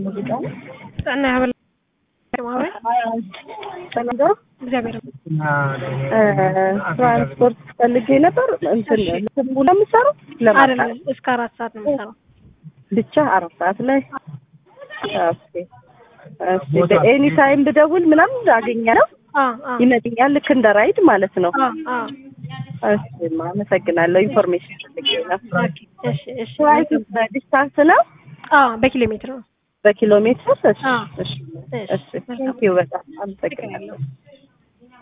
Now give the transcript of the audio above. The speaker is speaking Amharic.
ሙዚቃ እና ያበላ እግዚአብሔር ትራንስፖርት ፈልጌ ነበር እንትን ሙሉ ለምሳሩ አይደለም እስከ 4 ሰዓት ነው የምሰራው ብቻ 4 ሰዓት ላይ ኦኬ ኤኒ ታይም ብደውል ምናምን አገኛለሁ ይመጣኛል ልክ እንደ ራይድ ማለት ነው እሺ ማመሰግናለሁ ኢንፎርሜሽን ፈልጌ ነው እሺ በዲስታንስ ነው በኪሎ ሜትር ነው በኪሎ ሜትር እሺ ቴንክ ዩ በጣም አመሰግናለሁ